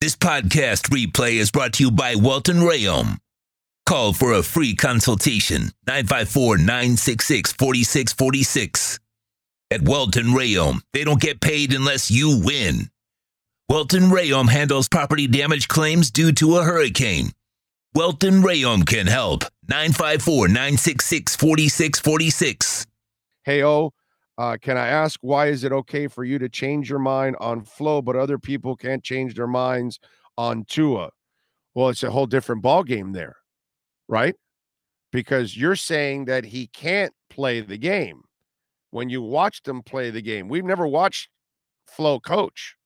This podcast replay is brought to you by Welton Rayom. Call for a free consultation, 954-966-4646. At Welton Rayom, they don't get paid unless you win. Welton Rayom handles property damage claims due to a hurricane. Welton Rayom can help. 954-966-4646. Hey, can I ask, why is it okay for you to change your mind on Flo, but other people can't change their minds on Tua? Well, it's a whole different ballgame there, right? Because you're saying that he can't play the game. When you watched him play the game, we've never watched Flo coach.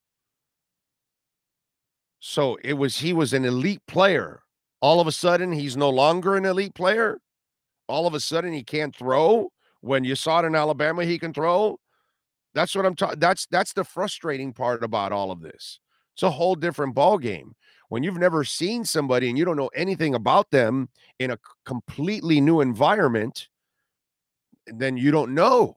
So he was an elite player. All of a sudden, he's no longer an elite player. All of a sudden, he can't throw. When you saw it in Alabama, he can throw. That's what I'm talking. That's the frustrating part about all of this. It's a whole different ball game. When you've never seen somebody and you don't know anything about them in a completely new environment, then you don't know.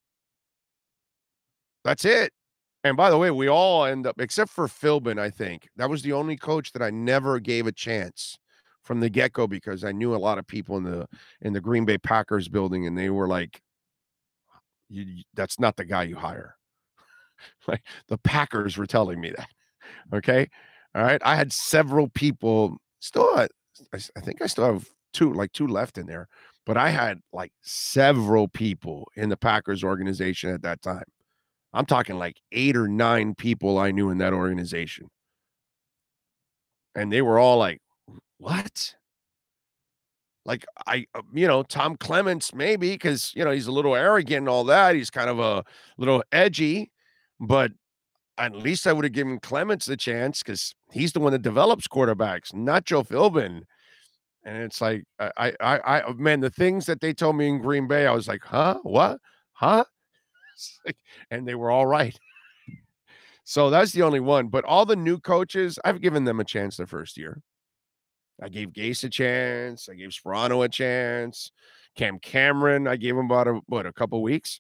That's it. And by the way, we all end up, except for Philbin, I think. That was the only coach that I never gave a chance from the get-go, because I knew a lot of people in the Green Bay Packers building, and they were like, that's not the guy you hire. Like, the Packers were telling me that. Okay. All right. I had several people I think I still have two left in there, but I had like several people in the Packers organization at that time. I'm talking like 8 or 9 people I knew in that organization. And they were all like, what? Like, Tom Clements, maybe, because, he's a little arrogant and all that. He's kind of a little edgy, but at least I would have given Clements the chance, because he's the one that develops quarterbacks, not Joe Philbin. And it's like, man, the things that they told me in Green Bay, I was like, huh? What? Huh? And they were all right. So that's the only one. But all the new coaches, I've given them a chance their first year. I gave Gase a chance. I gave Sperano a chance. Cam Cameron, I gave him about a couple weeks.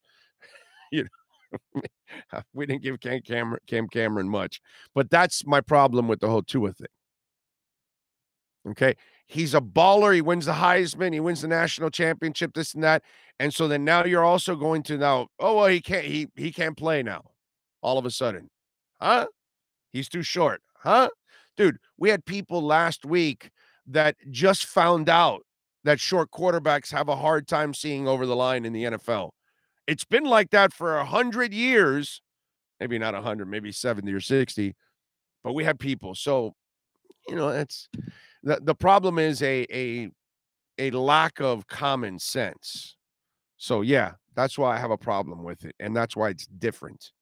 We didn't give Cam Cameron much. But that's my problem with the whole Tua thing. Okay? He's a baller. He wins the Heisman. He wins the national championship, this and that. And so then now you're also going to now, he can't play now. All of a sudden. Huh? He's too short. Huh? Dude, we had people last week that just found out that short quarterbacks have a hard time seeing over the line in the NFL. It's been like that for 100 years. Maybe not 100, maybe 70 or 60. But we have people. So, it's the problem is a lack of common sense. So, yeah, that's why I have a problem with it. And that's why it's different.